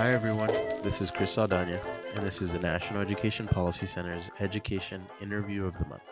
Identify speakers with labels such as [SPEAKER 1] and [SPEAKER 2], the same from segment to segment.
[SPEAKER 1] Hi everyone, this is Chris Saldana, and this is the National Education Policy Center's Education Interview of the Month.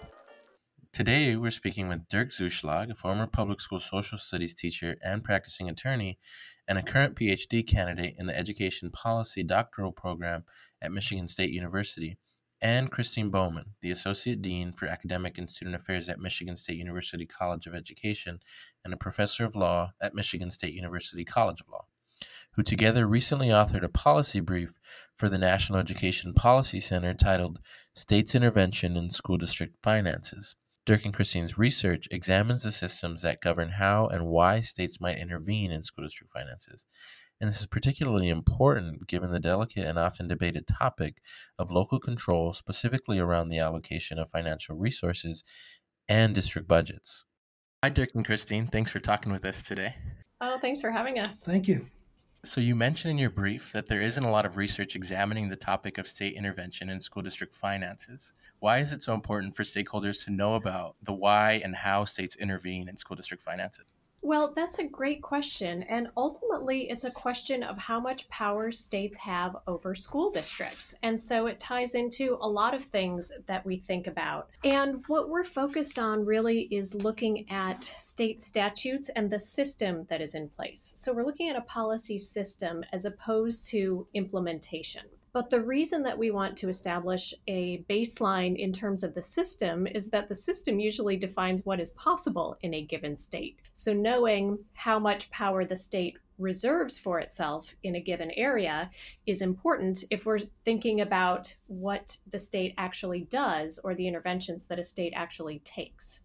[SPEAKER 1] Today, we're speaking with Dirk Zuschlag, a former public school social studies teacher and practicing attorney, and a current PhD candidate in the Education Policy doctoral program at Michigan State University, and Christine Bowman, the Associate Dean for Academic and Student Affairs at Michigan State University College of Education and a Professor of Law at Michigan State University College of Law, who together recently authored a policy brief for the National Education Policy Center titled States' Intervention in School District Finances. Dirk and Christine's research examines the systems that govern how and why states might intervene in school district finances. And this is particularly important given the delicate and often debated topic of local control, specifically around the allocation of financial resources and district budgets. Hi, Dirk and Christine. Thanks for talking with us today.
[SPEAKER 2] Oh, thanks for having us.
[SPEAKER 3] Thank you.
[SPEAKER 1] So you mentioned in your brief that there isn't a lot of research examining the topic of state intervention in school district finances. Why is it so important for stakeholders to know about the why and how states intervene in school district finances?
[SPEAKER 2] Well, that's a great question. And ultimately, it's a question of how much power states have over school districts. And so it ties into a lot of things that we think about. And what we're focused on really is looking at state statutes and the system that is in place. So we're looking at a policy system as opposed to implementation. But the reason that we want to establish a baseline in terms of the system is that the system usually defines what is possible in a given state. So knowing how much power the state reserves for itself in a given area is important if we're thinking about what the state actually does or the interventions that a state actually takes.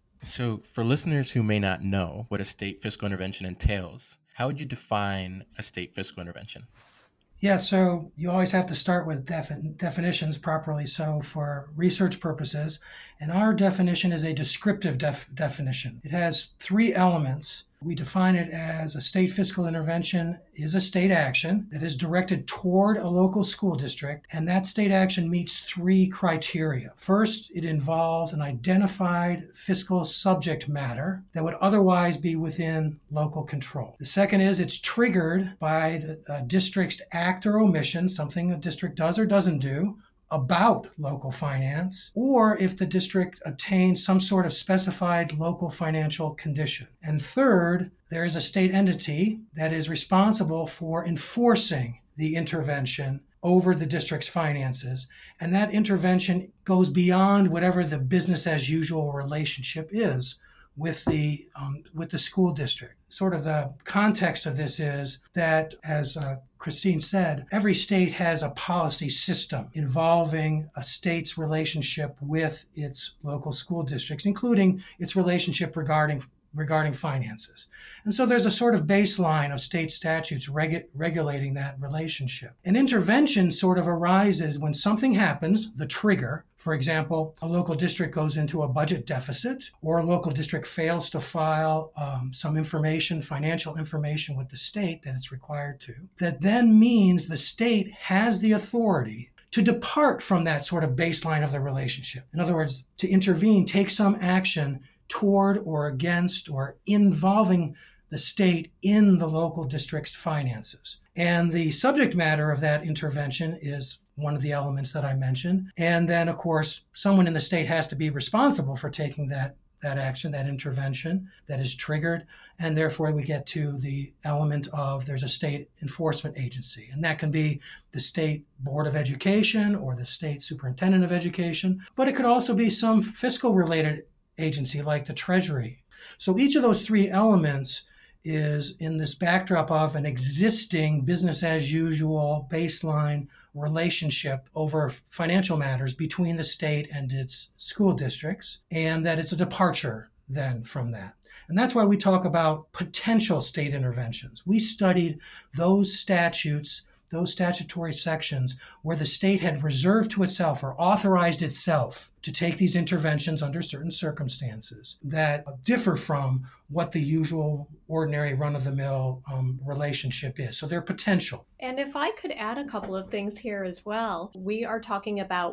[SPEAKER 1] So for listeners who may not know what a state fiscal intervention entails, how would you define a state fiscal intervention?
[SPEAKER 3] Yeah, so you always have to start with definitions properly. So for research purposes, and our definition is a descriptive definition. It has three elements. We define it as a state fiscal intervention is a state action that is directed toward a local school district, and that state action meets three criteria. First, it involves an identified fiscal subject matter that would otherwise be within local control. The second is it's triggered by the district's act or omission, something a district does or doesn't do, about local finance, or if the district obtains some sort of specified local financial condition. And third, there is a state entity that is responsible for enforcing the intervention over the district's finances, and that intervention goes beyond whatever the business as usual relationship is with the school district. Sort of the context of this is that, as Christine said, every state has a policy system involving a state's relationship with its local school districts, including its relationship regarding finances. And so there's a sort of baseline of state statutes regulating that relationship. An intervention sort of arises when something happens, the trigger. For example, a local district goes into a budget deficit, or a local district fails to file some financial information with the state that it's required to. That then means the state has the authority to depart from that sort of baseline of the relationship. In other words, to intervene, take some action toward or against or involving the state in the local district's finances. And the subject matter of that intervention is one of the elements that I mentioned. And then, of course, someone in the state has to be responsible for taking that action, that intervention that is triggered. And therefore, we get to the element of there's a state enforcement agency. And that can be the state board of education or the state superintendent of education. But it could also be some fiscal related agency like the Treasury. So each of those three elements is in this backdrop of an existing business as usual baseline relationship over financial matters between the state and its school districts, and that it's a departure then from that. And that's why we talk about potential state interventions. We studied those statutes, those statutory sections where the state had reserved to itself or authorized itself to take these interventions under certain circumstances that differ from what the usual ordinary run-of-the-mill relationship is. So they're potential.
[SPEAKER 2] And if I could add a couple of things here as well, we are talking about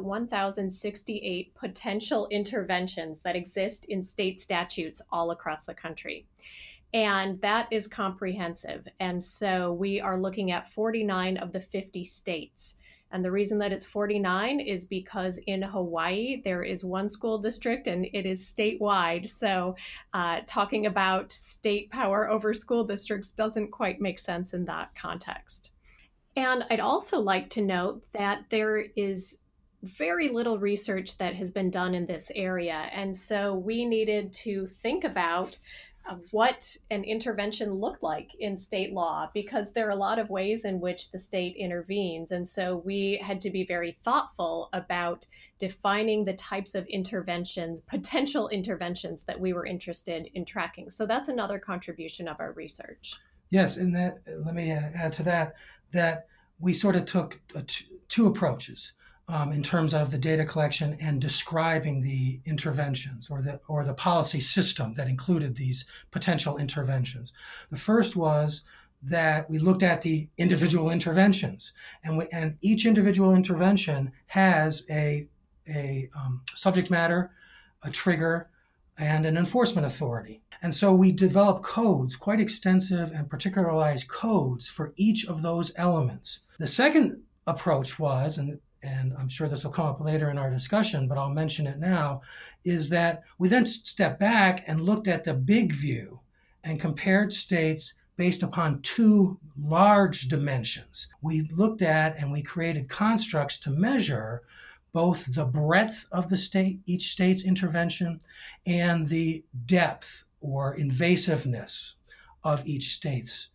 [SPEAKER 2] 1,068 potential interventions that exist in state statutes all across the country. And that is comprehensive. And so we are looking at 49 of the 50 states. And the reason that it's 49 is because in Hawaii, there is one school district and it is statewide. So talking about state power over school districts doesn't quite make sense in that context. And I'd also like to note that there is very little research that has been done in this area. And so we needed to think about what an intervention looked like in state law, because there are a lot of ways in which the state intervenes. And so we had to be very thoughtful about defining the types of interventions, potential interventions that we were interested in tracking. So that's another contribution of our research.
[SPEAKER 3] Yes, and that, let me add to that, that we sort of took two approaches. In terms of the data collection and describing the interventions or the policy system that included these potential interventions. The first was that we looked at the individual interventions, and each individual intervention has a subject matter, a trigger, and an enforcement authority. And so we developed codes, quite extensive and particularized codes for each of those elements. The second approach was, and I'm sure this will come up later in our discussion, but I'll mention it now, is that we then stepped back and looked at the big view and compared states based upon two large dimensions. We looked at and we created constructs to measure both the breadth of each state's intervention and the depth or invasiveness of each state's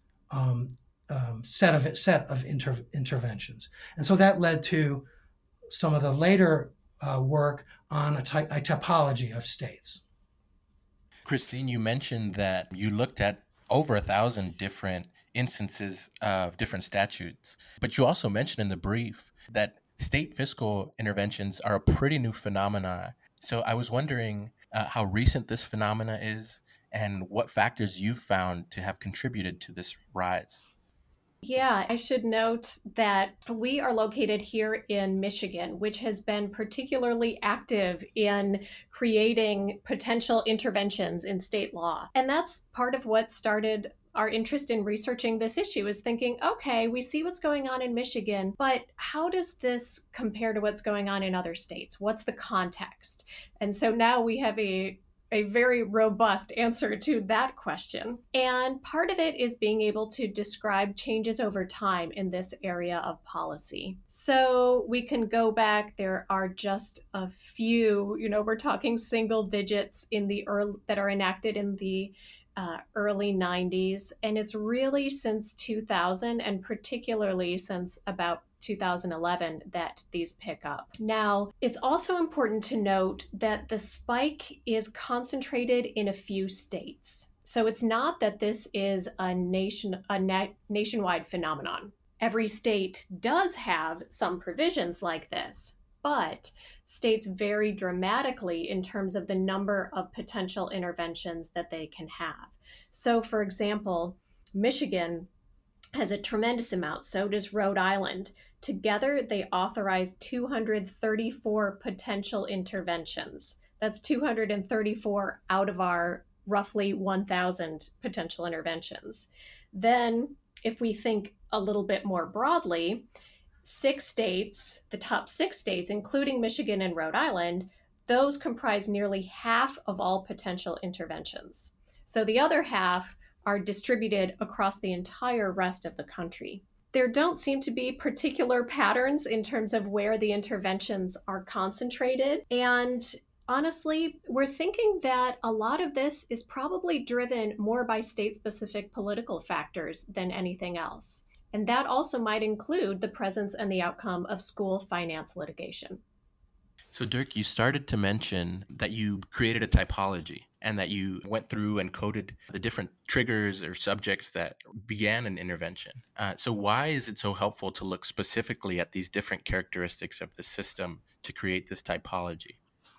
[SPEAKER 3] set of interventions. And so that led to some of the later work on a typology of states.
[SPEAKER 1] Christine, you mentioned that you looked at over 1,000 different instances of different statutes, but you also mentioned in the brief that state fiscal interventions are a pretty new phenomena. So I was wondering how recent this phenomena is and what factors you've found to have contributed to this rise.
[SPEAKER 2] Yeah, I should note that we are located here in Michigan, which has been particularly active in creating potential interventions in state law. And that's part of what started our interest in researching this issue, is thinking, okay, we see what's going on in Michigan, but how does this compare to what's going on in other states? What's the context? And so now we have a very robust answer to that question. And part of it is being able to describe changes over time in this area of policy. So we can go back, there are just a few, we're talking single digits in the that are enacted in the early 90s. And it's really since 2000, and particularly since about 2011, that these pick up. Now, it's also important to note that the spike is concentrated in a few states. So it's not that this is a nationwide phenomenon. Every state does have some provisions like this, but states vary dramatically in terms of the number of potential interventions that they can have. So, for example, Michigan has a tremendous amount, so does Rhode Island. Together, they authorize 234 potential interventions. That's 234 out of our roughly 1,000 potential interventions. Then, if we think a little bit more broadly, 6 states, the top 6 states, including Michigan and Rhode Island, those comprise nearly half of all potential interventions. So the other half are distributed across the entire rest of the country. There don't seem to be particular patterns in terms of where the interventions are concentrated. And honestly, we're thinking that a lot of this is probably driven more by state-specific political factors than anything else. And that also might include the presence and the outcome of school finance litigation.
[SPEAKER 1] So Dirk, you started to mention that you created a typology and that you went through and coded the different triggers or subjects that began an intervention. So why is it so helpful to look specifically at these different characteristics of the system to create this typology?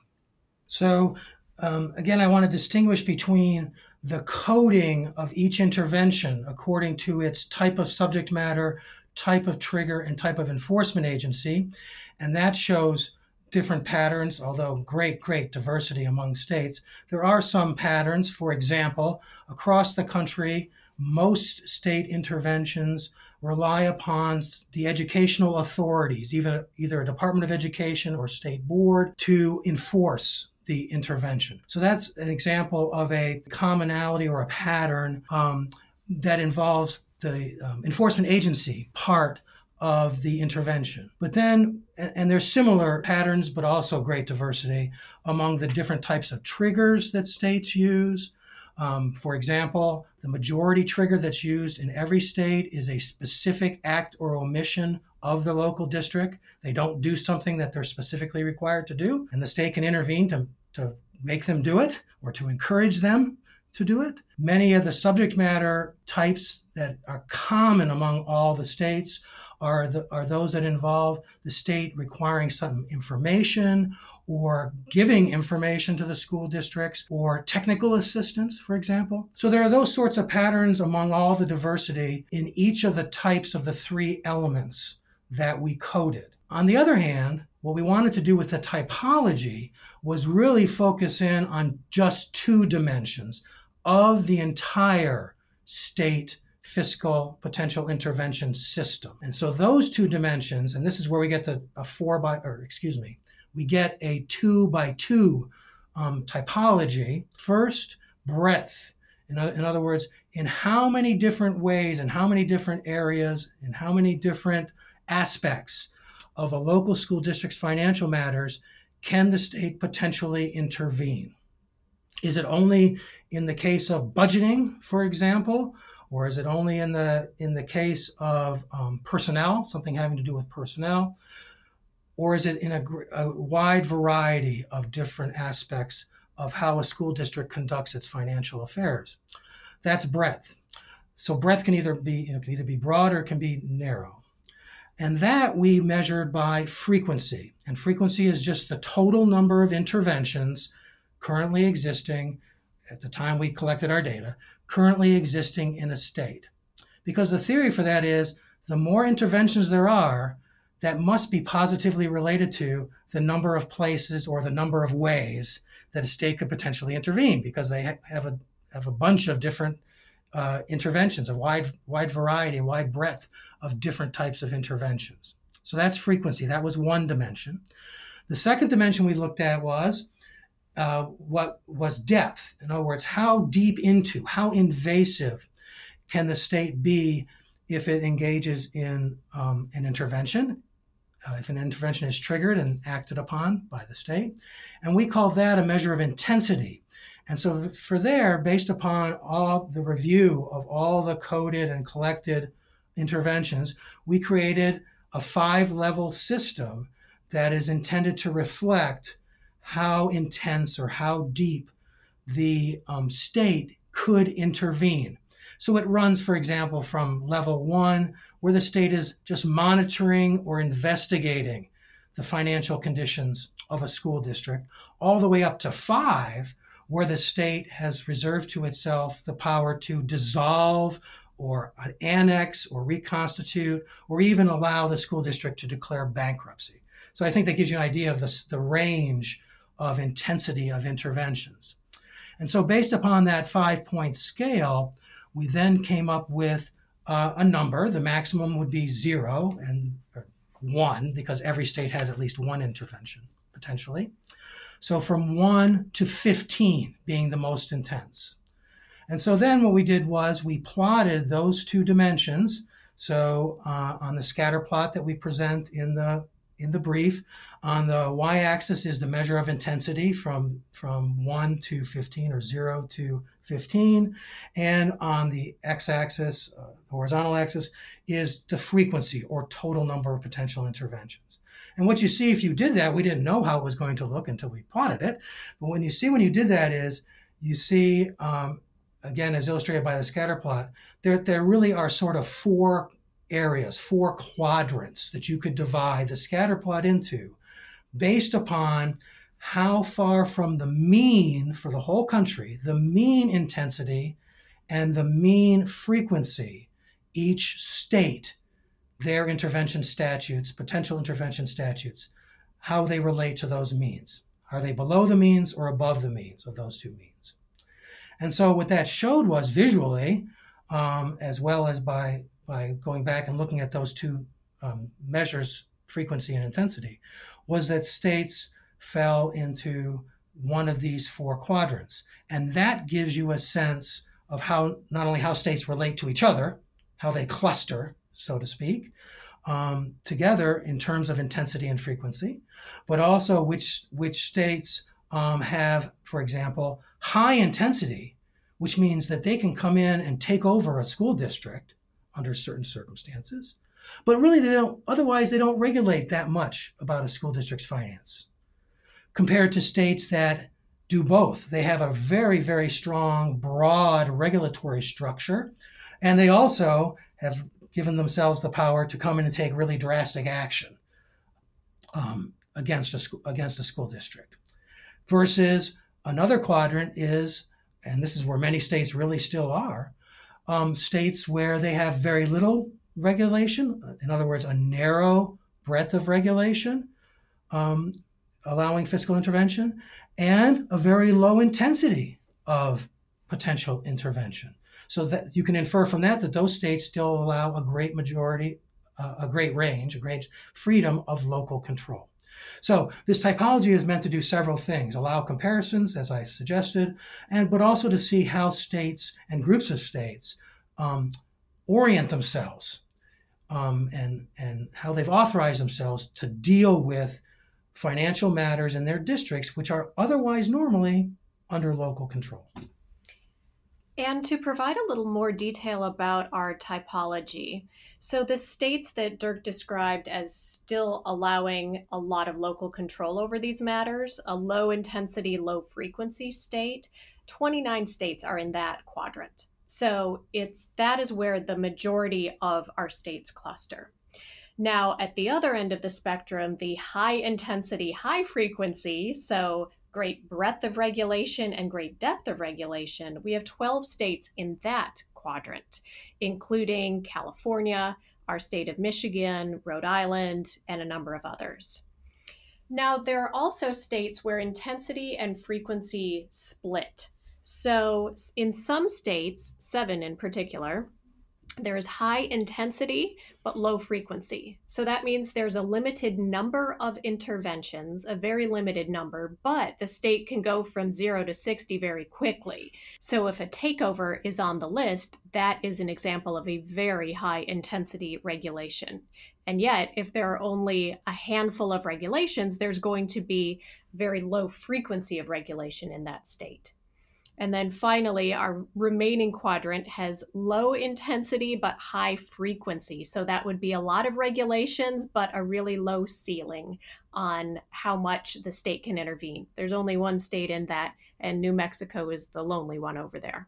[SPEAKER 3] So again, I want to distinguish between the coding of each intervention according to its type of subject matter, type of trigger, and type of enforcement agency. And that shows different patterns, although great diversity among states. There are some patterns. For example, across the country, most state interventions rely upon the educational authorities, either a Department of Education or state board, to enforce the intervention. So that's an example of a commonality or a pattern that involves the enforcement agency part of the intervention. But then, and there's similar patterns, but also great diversity among the different types of triggers that states use. For example, the majority trigger that's used in every state is a specific act or omission of the local district. They don't do something that they're specifically required to do, and the state can intervene to make them do it or to encourage them to do it. Many of the subject matter types that are common among all the states are those that involve the state requiring some information or giving information to the school districts or technical assistance, for example. So there are those sorts of patterns among all the diversity in each of the types of the three elements that we coded. On the other hand, what we wanted to do with the typology was really focus in on just two dimensions of the entire state fiscal potential intervention system. And so those two dimensions, and this is where we get we get a 2x2 typology. First, breadth. In other words, in how many different ways, in how many different areas, in how many different aspects of a local school district's financial matters can the state potentially intervene? Is it only in the case of budgeting, for example, or is it only in the case of personnel, something having to do with personnel? Or is it in a wide variety of different aspects of how a school district conducts its financial affairs? That's breadth. So breadth can either be broad or it can be narrow. And that we measured by frequency. And frequency is just the total number of interventions currently existing at the time we collected our data, currently existing in a state. Because the theory for that is the more interventions there are, that must be positively related to the number of places or the number of ways that a state could potentially intervene, because they have a bunch of different interventions, a wide variety, a wide breadth of different types of interventions. So that's frequency. That was one dimension. The second dimension we looked at was what was depth. In other words, how deep into, how invasive can the state be if it engages in an intervention, if an intervention is triggered and acted upon by the state. And we call that a measure of intensity. And so for there, based upon all the review of all the coded and collected interventions, we created a 5-level system that is intended to reflect how intense or how deep the state could intervene. So it runs, for example, from level 1, where the state is just monitoring or investigating the financial conditions of a school district, all the way up to 5, where the state has reserved to itself the power to dissolve or annex or reconstitute or even allow the school district to declare bankruptcy. So I think that gives you an idea of the range of intensity of interventions. And so based upon that 5-point scale, we then came up with a number. The maximum would be 0 and 1, because every state has at least one intervention, potentially. So from 1 to 15 being the most intense. And so then what we did was we plotted those two dimensions. So on the scatter plot that we present in the brief, on the y-axis is the measure of intensity from 1 to 15 or 0 to 15. And on the x-axis, the horizontal axis, is the frequency or total number of potential interventions. And what you see if you did that, we didn't know how it was going to look until we plotted it. But when you did that is, you see, again, as illustrated by the scatter plot, there really are sort of 4 areas, 4 quadrants that you could divide the scatter plot into based upon how far from the mean for the whole country, the mean intensity and the mean frequency, each state, their intervention statutes, potential intervention statutes, how they relate to those means. Are they below the means or above the means of those two means? And so what that showed was visually, as well as by going back and looking at those two measures, frequency and intensity, was that states fell into one of these four quadrants. And that gives you a sense of how, not only how states relate to each other, how they cluster, so to speak, together in terms of intensity and frequency, but also which states have, for example, high intensity, which means that they can come in and take over a school district under certain circumstances, but really they don't regulate that much about a school district's finance, compared to states that do both. They have a very, very strong, broad regulatory structure, and they also have given themselves the power to come in and take really drastic action against a school district. Versus another quadrant is, and this is where many states really still are, states where they have very little regulation, in other words, a narrow breadth of regulation, allowing fiscal intervention, and a very low intensity of potential intervention. So that you can infer from that those states still allow a great majority, a great range, a great freedom of local control. So this typology is meant to do several things: allow comparisons, as I suggested, but also to see how states and groups of states orient themselves and how they've authorized themselves to deal with financial matters in their districts, which are otherwise normally under local control.
[SPEAKER 2] And to provide a little more detail about our typology, so the states that Dirk described as still allowing a lot of local control over these matters, a low intensity, low frequency state, 29 states are in that quadrant. So that is where the majority of our states cluster. Now, at the other end of the spectrum, the high intensity, high frequency, so great breadth of regulation and great depth of regulation, we have 12 states in that quadrant, including California, our state of Michigan, Rhode Island, and a number of others. Now, there are also states where intensity and frequency split. So in some states, 7 in particular, there is high intensity but low frequency. So that means there's a limited number of interventions, a very limited number, but the state can go from 0 to 60 very quickly. So if a takeover is on the list, that is an example of a very high intensity regulation. And yet, if there are only a handful of regulations, there's going to be very low frequency of regulation in that state. And then finally, our remaining quadrant has low intensity but high frequency. So that would be a lot of regulations, but a really low ceiling on how much the state can intervene. There's only one state in that, and New Mexico is the lonely one over there.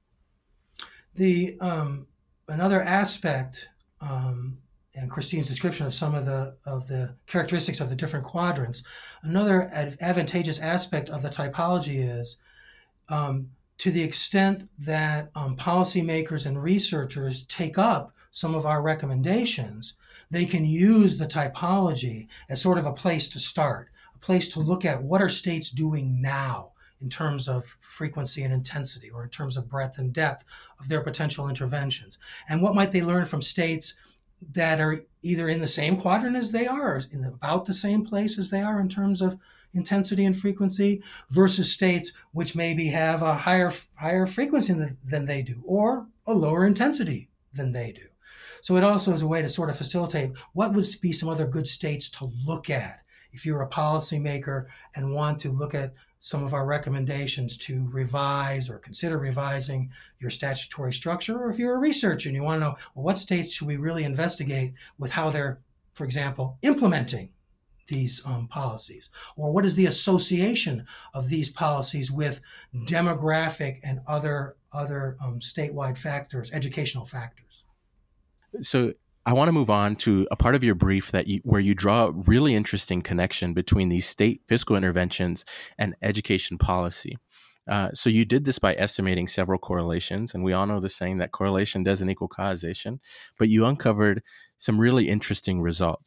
[SPEAKER 3] Another aspect, and Christine's description of some of the characteristics of the different quadrants, another advantageous aspect of the typology is, to the extent that policymakers and researchers take up some of our recommendations, they can use the typology as sort of a place to start, a place to look at what are states doing now in terms of frequency and intensity, or in terms of breadth and depth of their potential interventions. And what might they learn from states that are either in the same quadrant as they are, or in about the same place as they are in terms of intensity and frequency, versus states which maybe have a higher frequency than they do, or a lower intensity than they do. So it also is a way to sort of facilitate what would be some other good states to look at if you're a policymaker and want to look at some of our recommendations to revise or consider revising your statutory structure, or if you're a researcher and you want to know, well, what states should we really investigate with how they're, for example, implementing these policies, or what is the association of these policies with demographic and other statewide factors, educational factors.
[SPEAKER 1] So I want to move on to a part of your brief where you draw a really interesting connection between these state fiscal interventions and education policy. So you did this by estimating several correlations, and we all know the saying that correlation doesn't equal causation, but you uncovered some really interesting results.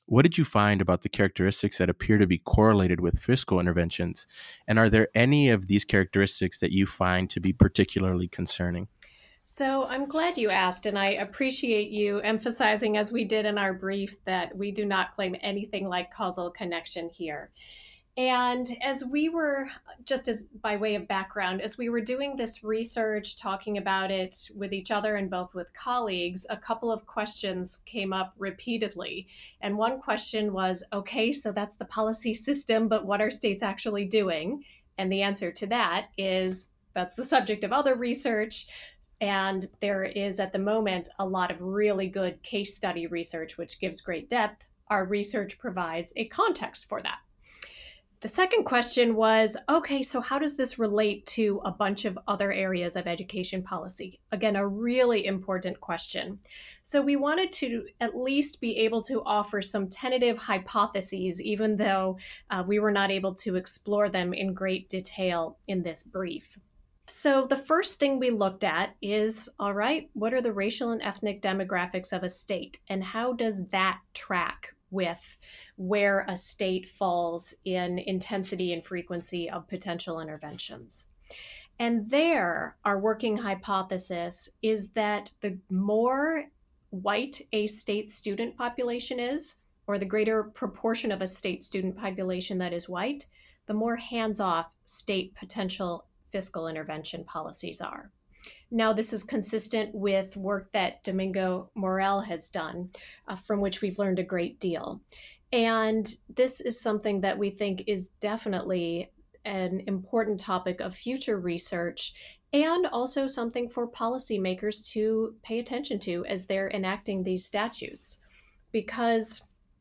[SPEAKER 1] What did you find about the characteristics that appear to be correlated with fiscal interventions? And are there any of these characteristics that you find to be particularly concerning?
[SPEAKER 2] So I'm glad you asked, and I appreciate you emphasizing, as we did in our brief, that we do not claim anything like causal connection here. And as we were, just as by way of background, as we were doing this research, talking about it with each other and both with colleagues, a couple of questions came up repeatedly. And one question was, okay, so that's the policy system, but what are states actually doing? And the answer to that is that's the subject of other research. And there is at the moment a lot of really good case study research, which gives great depth. Our research provides a context for that. The second question was, okay, so how does this relate to a bunch of other areas of education policy? Again, a really important question. So we wanted to at least be able to offer some tentative hypotheses, even though we were not able to explore them in great detail in this brief. So the first thing we looked at is, all right, what are the racial and ethnic demographics of a state, and how does that track with where a state falls in intensity and frequency of potential interventions? And there, our working hypothesis is that the more white a state student population is, or the greater proportion of a state student population that is white, the more hands-off state potential fiscal intervention policies are. Now, this is consistent with work that Domingo Morel has done, from which we've learned a great deal. And this is something that we think is definitely an important topic of future research, and also something for policymakers to pay attention to as they're enacting these statutes. Because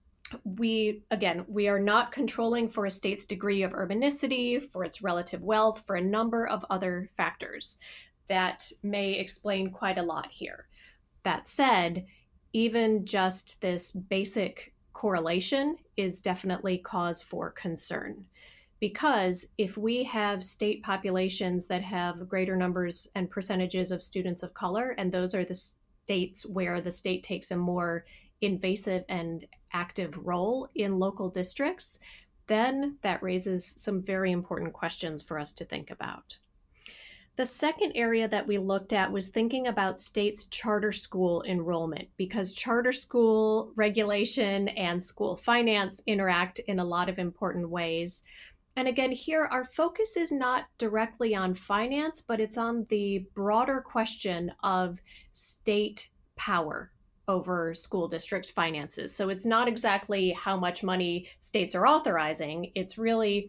[SPEAKER 2] we are not controlling for a state's degree of urbanicity, for its relative wealth, for a number of other factors that may explain quite a lot here. That said, even just this basic correlation is definitely cause for concern. Because if we have state populations that have greater numbers and percentages of students of color, and those are the states where the state takes a more invasive and active role in local districts, then that raises some very important questions for us to think about. The second area that we looked at was thinking about states' charter school enrollment, because charter school regulation and school finance interact in a lot of important ways. And again, here our focus is not directly on finance, but it's on the broader question of state power over school districts' finances. So it's not exactly how much money states are authorizing, it's really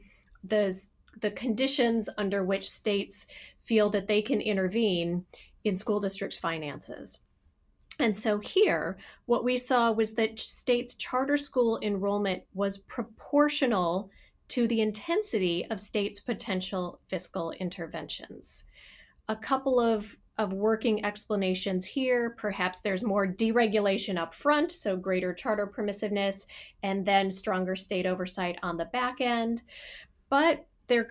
[SPEAKER 2] the conditions under which states feel that they can intervene in school districts' finances. And so here, what we saw was that states' charter school enrollment was proportional to the intensity of states' potential fiscal interventions. A couple of working explanations here. Perhaps there's more deregulation up front, so greater charter permissiveness, and then stronger state oversight on the back end. But there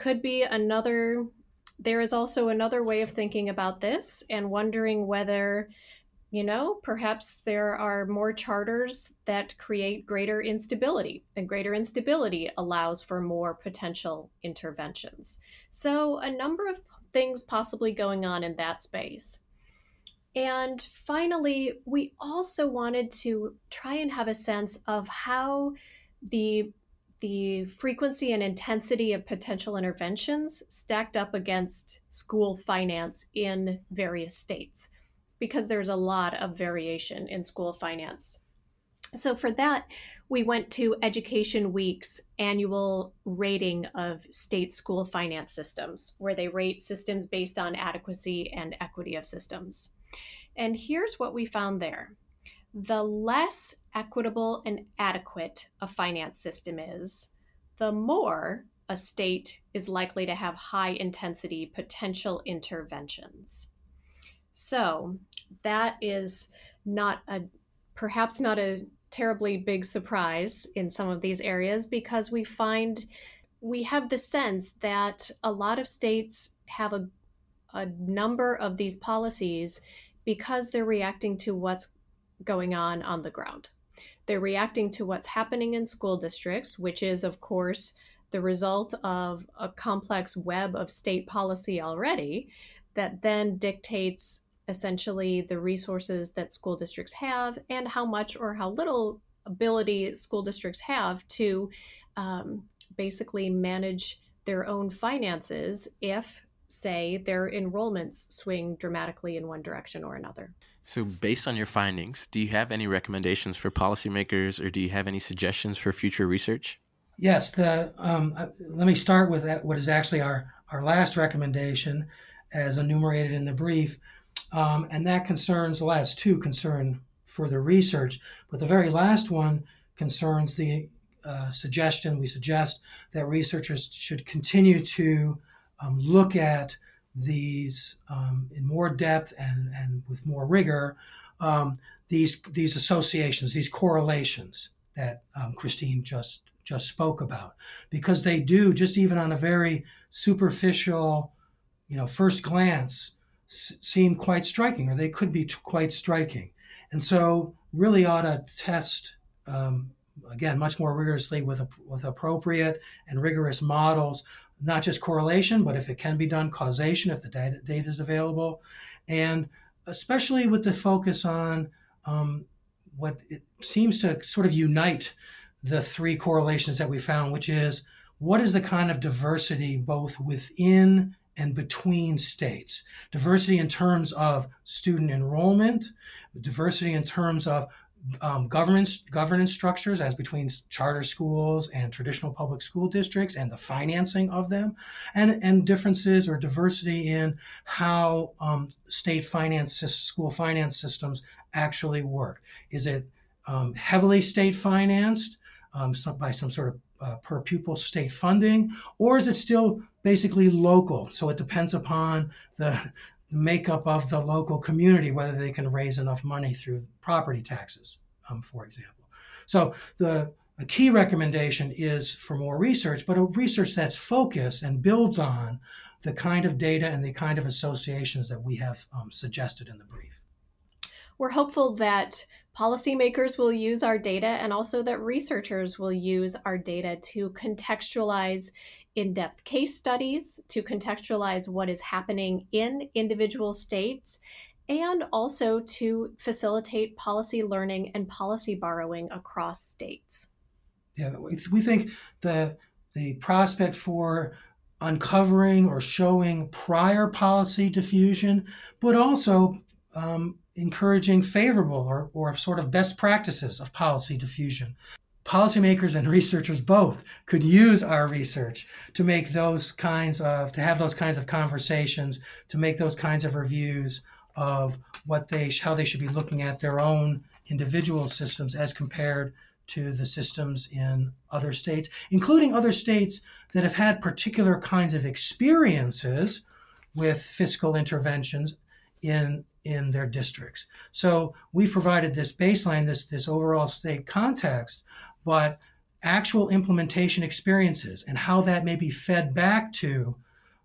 [SPEAKER 2] is also another way of thinking about this and wondering whether, perhaps there are more charters that create greater instability, and greater instability allows for more potential interventions. So a number of things possibly going on in that space. And finally, we also wanted to try and have a sense of how the frequency and intensity of potential interventions stacked up against school finance in various states, because there's a lot of variation in school finance. So for that, we went to Education Week's annual rating of state school finance systems, where they rate systems based on adequacy and equity of systems. And here's what we found there. The less equitable and adequate a finance system is, the more a state is likely to have high intensity potential interventions. So that is perhaps not a terribly big surprise in some of these areas, because we have the sense that a lot of states have a number of these policies because they're reacting to what's going on the ground. They're reacting to what's happening in school districts, which is, of course, the result of a complex web of state policy already that then dictates essentially the resources that school districts have and how much or how little ability school districts have to basically manage their own finances if, say, their enrollments swing dramatically in one direction or another.
[SPEAKER 1] So, based on your findings, do you have any recommendations for policymakers, or do you have any suggestions for future research?
[SPEAKER 3] Yes, let me start with what is actually our last recommendation as enumerated in the brief, and that concerns, the last two concern further research, but the very last one concerns the suggestion, we suggest that researchers should continue to look at these in more depth and with more rigor, these associations, these correlations that Christine just spoke about, because they do, just even on a very superficial, first glance, seem quite striking, or they could be quite striking. And so really ought to test, again, much more rigorously with appropriate and rigorous models, not just correlation, but if it can be done, causation, if the data is available, and especially with the focus on what it seems to sort of unite the three correlations that we found, which is what is the kind of diversity both within and between states. Diversity in terms of student enrollment, diversity in terms of governance structures as between charter schools and traditional public school districts and the financing of them, and differences or diversity in how state school finance systems actually work. Is it heavily state financed by some sort of per pupil state funding, or is it still basically local? So it depends upon the makeup of the local community, whether they can raise enough money through property taxes, for example. So a key recommendation is for more research, but a research that's focused and builds on the kind of data and the kind of associations that we have suggested in the brief.
[SPEAKER 2] We're hopeful that policymakers will use our data and also that researchers will use our data to contextualize in-depth case studies, to contextualize what is happening in individual states, and also to facilitate policy learning and policy borrowing across states.
[SPEAKER 3] Yeah, we think the prospect for uncovering or showing prior policy diffusion, but also encouraging favorable or sort of best practices of policy diffusion. Policymakers and researchers both could use our research to make to have those kinds of conversations, to make those kinds of reviews of how they should be looking at their own individual systems as compared to the systems in other states, including other states that have had particular kinds of experiences with fiscal interventions in their districts. So we've provided this baseline, this overall state context, but actual implementation experiences and how that may be fed back to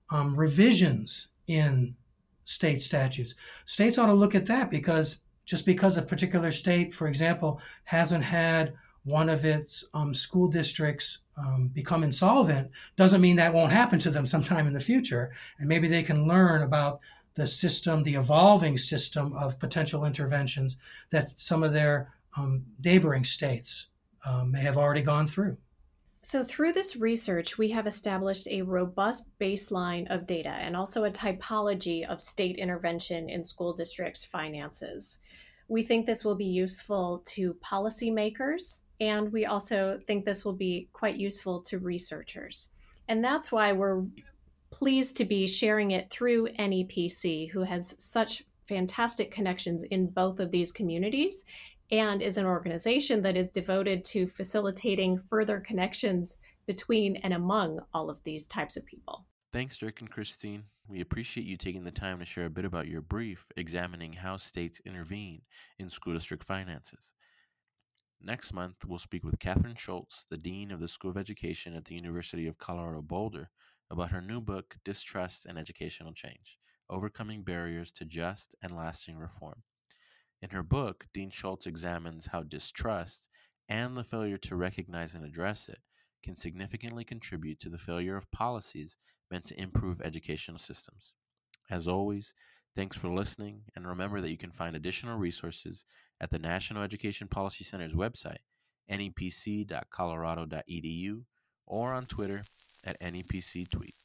[SPEAKER 3] revisions in state statutes. States ought to look at that, because just because a particular state, for example, hasn't had one of its school districts become insolvent doesn't mean that won't happen to them sometime in the future. And maybe they can learn about the system, the evolving system of potential interventions that some of their neighboring states may have already gone through.
[SPEAKER 2] So through this research, we have established a robust baseline of data and also a typology of state intervention in school districts' finances. We think this will be useful to policymakers, and we also think this will be quite useful to researchers. And that's why we're pleased to be sharing it through NEPC, who has such fantastic connections in both of these communities and is an organization that is devoted to facilitating further connections between and among all of these types of people.
[SPEAKER 1] Thanks, Dirk and Christine. We appreciate you taking the time to share a bit about your brief examining how states intervene in school district finances. Next month, we'll speak with Catherine Schultz, the Dean of the School of Education at the University of Colorado Boulder, about her new book, Distrust and Educational Change: Overcoming Barriers to Just and Lasting Reform. In her book, Dean Schultz examines how distrust and the failure to recognize and address it can significantly contribute to the failure of policies meant to improve educational systems. As always, thanks for listening, and remember that you can find additional resources at the National Education Policy Center's website, nepc.colorado.edu, or on Twitter at NEPC Tweet.